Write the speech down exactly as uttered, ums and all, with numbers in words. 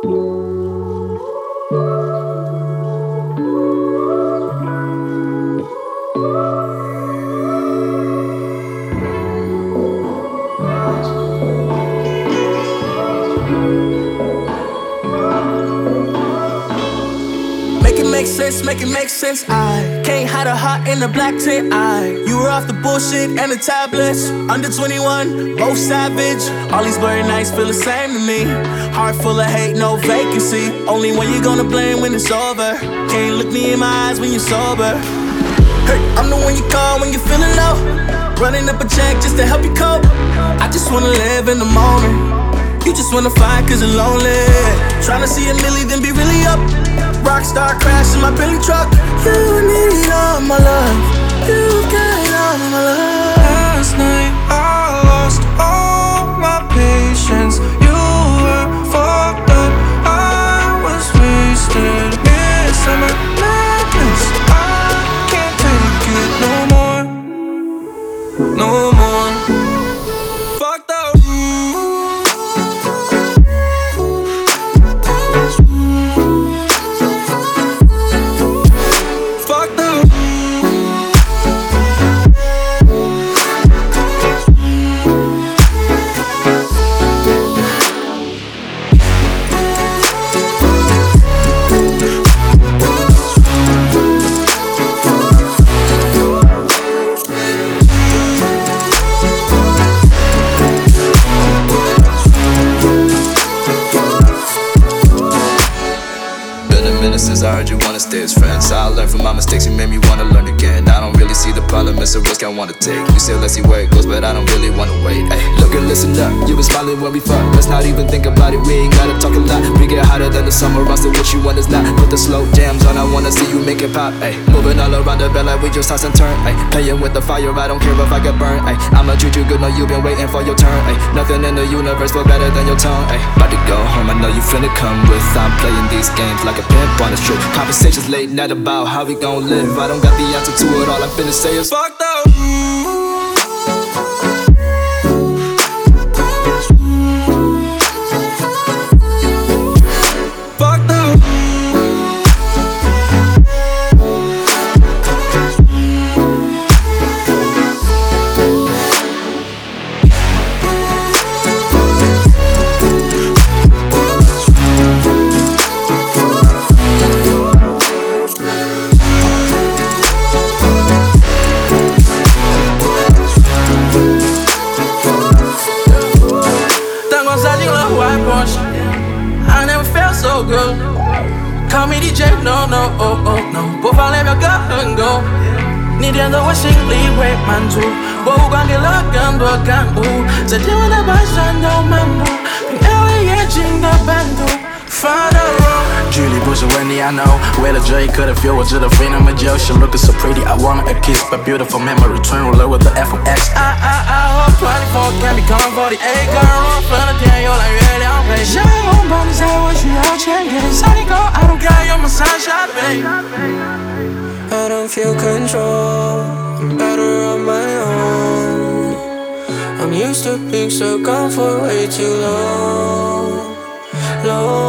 Make sense, make it make sense. I can't hide a heart in the black tent. I you were off the bullshit and the tablets. Under twenty-one, both savage. All these blurry nights feel the same to me. Heart full of hate, no vacancy. Only when you gonna blame when it's over. Can't look me in my eyes when you're sober. Hey, I'm the one you call when you're feeling low. Running up a check just to help you cope. I just wanna live in the moment. You just wanna fight cause you're lonely. Tryna see a milli then be really up. Rockstar crash in my Bentley truck. You need all my love. You got all my love. Last night I lost all my patience. You were fucked up, I was wasted. Midsummer madness, I can't take it no more. No more. Fucked up. Since I heard you wanna stay as friends, I learned from my mistakes, you made me wanna learn again. I don't really see the problem, it's a risk I wanna take. You say let's see where it goes, but I don't really wanna wait. Ay, look and listen up, you been smiling when we fuck. Let's not even think about it, we ain't gotta talk a lot. We get hotter than the summer, I still what you want is not. Put the slow jams on, I wanna see you make it pop. Ay, moving all around the bed like we just toss and turn. Ay, playing with the fire, I don't care if I get burned. Ay, I'ma treat you good, know you been waiting for your turn. Ay, nothing in the universe but better than your tongue. Ay, about to go home, I know you finna come with. I'm playing these games like a pimp on a strip. Conversations late night about how we gon' live. I don't got the answer to it, all I'm finna say is fucked up. Fucked up. I never felt so good. Call me D J, no, no, oh, oh, no. Por favor, meu gango. Nidiando o libre mantu. Bohu gangue logando a gangu. Se te wanna baixando mambo. Ele é jinga bando. Julie Boucher, Wendy, I know. Where the J could've fueled to the freedom of Joe. She looking so pretty, I want her a kiss. But beautiful memory, twin ruler with the F of X. I, I, I hope twenty-four can become forty-eight. Girl, I'm finna tell you like really, I'm ready. J'ai mon bon, mais I wish you all change. Get inside, go, I don't care, you're my sunshine, babe. I don't feel control, I'm better on my own. I'm used to being so gone for way too long, long.